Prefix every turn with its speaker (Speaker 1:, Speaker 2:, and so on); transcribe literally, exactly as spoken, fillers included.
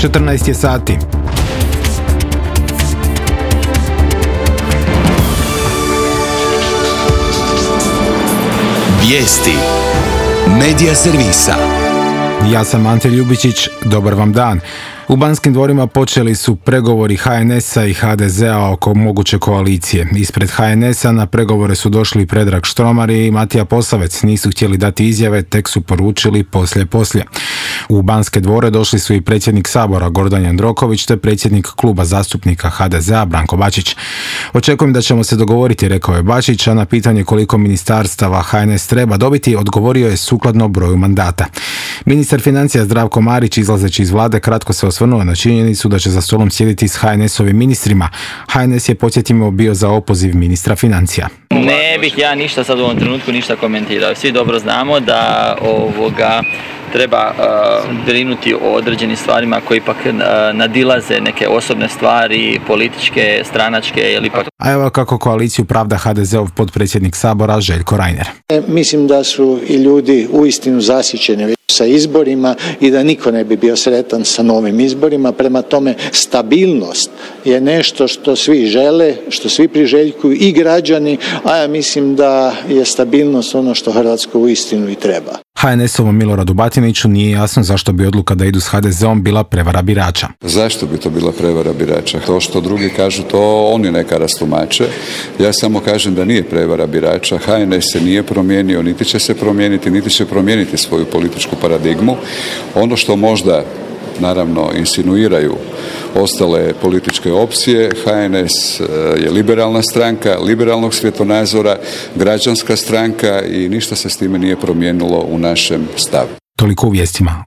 Speaker 1: četrnaest je sati.
Speaker 2: Vijesti Medija servisa.
Speaker 1: Ja sam Ante Ljubičić, dobar vam dan. U Banskim dvorima počeli su pregovori ha en esa i ha de zea oko moguće koalicije. Ispred ha en esa na pregovore su došli Predrag Štromar i Matija Posavec. Nisu htjeli dati izjave, tek su poručili poslije poslije. U Banske dvore došli su i predsjednik Sabora Gordan Jandroković te predsjednik kluba zastupnika ha de zea Branko Bačić. Očekujem da ćemo se dogovoriti, rekao je Bačić, a na pitanje koliko ministarstava ha en es treba dobiti, odgovorio je sukladno broju mandata. Ministar financija Zdravko Marić, izlazeći iz vlade, kratko se osvrnuo na činjenicu da će za stolom sjediti s ha en esovim ministrima. ha en es je, podsjetimo, bio za opoziv ministra financija.
Speaker 3: Ne bih ja ništa sad u ovom trenutku ništa komentirao. Svi dobro znamo da ovoga treba uh, brinuti o određenim stvarima koji ipak uh, nadilaze neke osobne stvari, političke, stranačke ili pak...
Speaker 1: A evo kako koaliciju pravda ha de zeov potpredsjednik Sabora Željko Reiner.
Speaker 4: E, mislim da su i ljudi uistinu zasićeni sa izborima i da niko ne bi bio sretan sa novim izborima. Prema tome, stabilnost je nešto što svi žele, što svi priželjkuju i građani, a ja mislim da je stabilnost ono što Hrvatska uistinu i treba.
Speaker 1: ha en esovom Miloradu Batiniću nije jasno zašto bi odluka da idu s ha de zeom bila prevara birača.
Speaker 5: Zašto bi to bila prevara birača? To što drugi kažu, to oni neka rastumače. Ja samo kažem da nije prevara birača. ha en es se nije promijenio, niti će se promijeniti, niti će promijeniti svoju političku paradigmu. Ono što možda naravno insinuiraju ostale političke opcije, ha en es je liberalna stranka, liberalnog svjetonazora, građanska stranka i ništa se s time nije promijenilo u našem stavu.
Speaker 1: Toliko u vijestima.